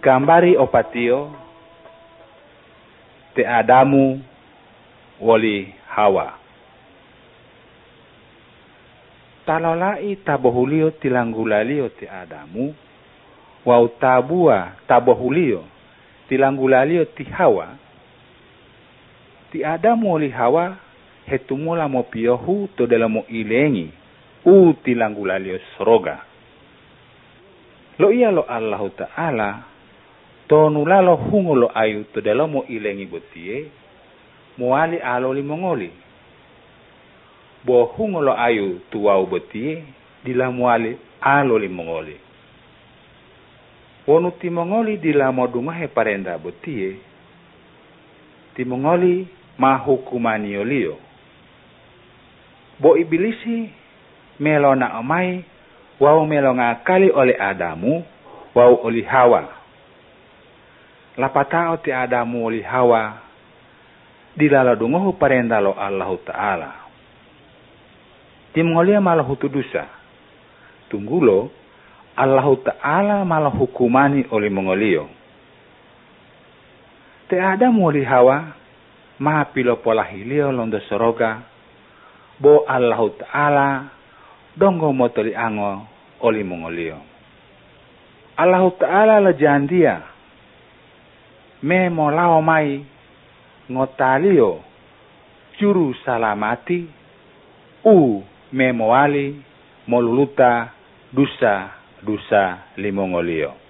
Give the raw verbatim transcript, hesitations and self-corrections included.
gambari opatio te Adamu woli Hawa. Talolai tabohulio tilanggulalio te Adamu, wau tabua tabohulio tilanggulalio ti Hawa. Ti Adamu woli Hawa hetumula mo piohu to dalamo ilengi u tilanggulalio soroga. Lo iya lo Allah Ta'ala to nulalo hungulo ayu to dalamo ilengi botie muali aloli mongoli. Bo hungulo ayu tuwau botie dilamuali aloli mongoli. Wonu ti mongoli dilamo dungahe parenda botie ti mongoli mahukumani olio. Bo ibilisi melona omai wau melonga kali oleh Adamu wau oli Hawa. Lapatao ti Adamu oli Hawa dilala dungohu parenda lo Allah Ta'ala. Ti mongolia malah hutudusa. Tunggulo Allah Ta'ala malah hukumani oli mongolio. Te Adamu oli Hawa maha pilo pola hilio londo soroga bo Allah Ta'ala donggo motoli ango oli mongolio. Allah Ta'ala la jandia me molao mai ngotalio juru salamati u me moali moluluta dusa dusa limongolio.